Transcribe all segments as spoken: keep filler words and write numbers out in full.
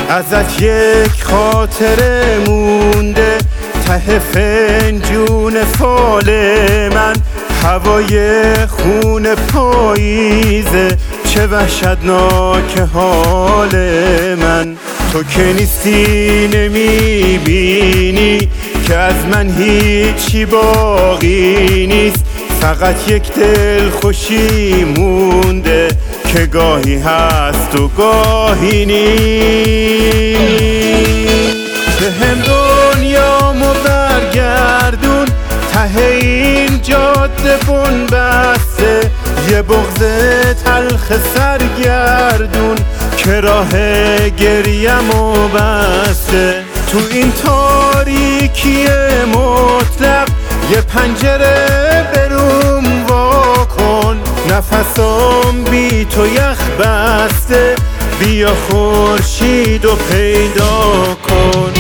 ازت یک خاطره مونده ته فنجون فال من، هوای خون پاییزه چه وحشتناک حال من. تو که نیستی نمیبینی که از من هیچی باقی نیست، فقط یک دل خوشی مونده که گاهی هست و گاهی نیست. به هم دنیامو برگردون ته این جاده بن بسته، یه بغض تلخ سرگردون که راه گریه‌مو بسته. تو این تاریکی مطلق یه پنجره بروم وا کن، نفسام بی تو یخ بسته، بیا خورشیدو پیدا کن.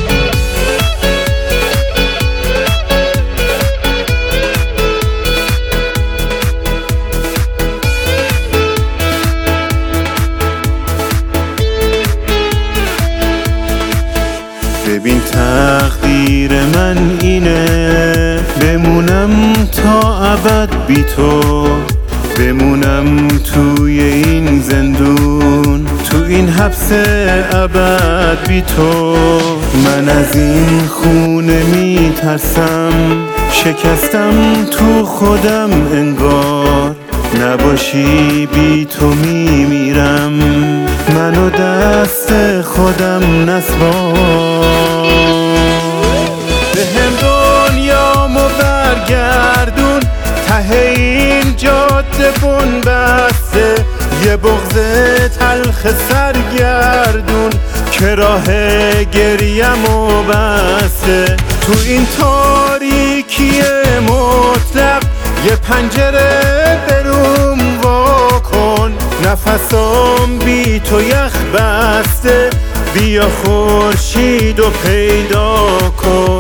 ببین تقدیر من اینه، بمونم تا ابد بی تو، بمونم توی این زندون، تو این حبس ابد بی تو. من از این خونه می ترسم، شکستم تو خودم انگار، نباشی بی تو می میرم، منو دست خودم نسپار. به هم دنیامو برگردون ته این جاده بن بسته، یه بغض تلخ سرگردون که راه گریه‌مو بسته. تو این تاریکی مطلق یه پنجره بروم وا کن، نفسام بی تو یخ بسته، بیا خورشیدو پیدا کن.